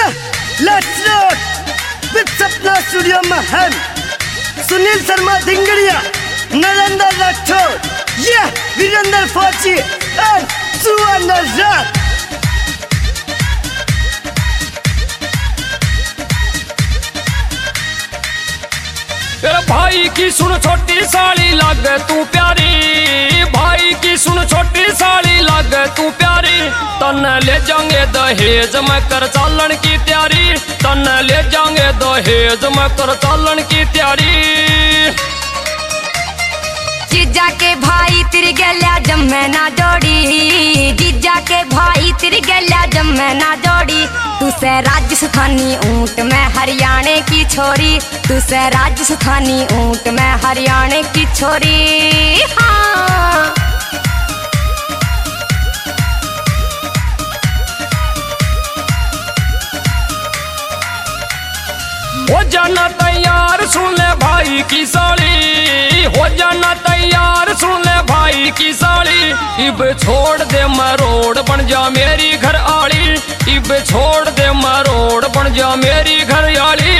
Let's rock with Sapna studio Mahal. Sunil Sharma धिंगड़िया, Narendra Rathore, Virendra फौजी and सुवर्ण राज। तेरे भाई की सुन छोटी साली लागे तू प्यारी, भाई की सुन छोटी साली लागे तू प्यारी। तन ले जाएंगे दहेज में कर चालन की तैयारी, तन ले जाएंगे दहेज में कर चालन की तैयारी। जीजा के भाई तेरी गलिया जम्मे ना जोड़ी, जीजा के भाई तेरी गलिया जम्मे ना जोड़ी। तू से राजस्थानी ऊंट में हरियाणा की छोरी, तू से राजस्थानी ऊंट में हरियाणा की छोरी। हाँ हो जाना तैयार सुन ले भाई की साली, हो जाना तैयार सुन ले भाई की साली। इब छोड़ दे मरोड़ बन जा मेरी घर आली, इब छोड़ दे मरोड़ बन जा मेरी घर आली।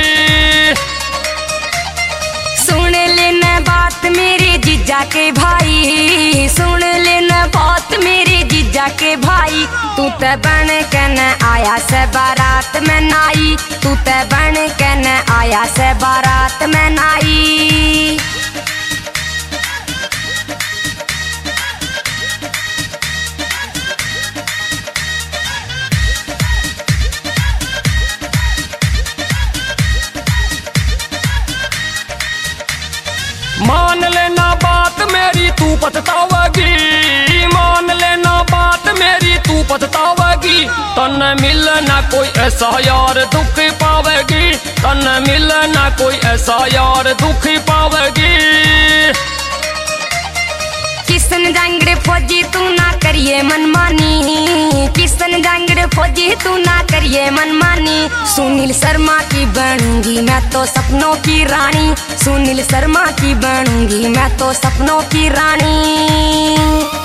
सुन लेना बात मेरे जीजा के भाई, सुन लेना बात मेरे जीजा के भाई। तू ते बन के न आया से बारात में नाई, तू ते बन के न आया से बारात में नाई। मान लेना बात मेरी तू पछतावेगी, मान लेना बात मेरी तू पछतावेगी। तन मिलना कोई ऐसा यार दुख पावेगी, तन मिलना कोई ऐसा यार दुख पावेगी। किशन जांगड़े फौजी तू ना करिए मनमानी, किशन जांगड़े फौजी तू ना करिए मनमानी। सुनील शर्मा की बनूंगी मैं तो सपनों की रानी, सुनील शर्मा की बनूंगी मैं तो सपनों की रानी।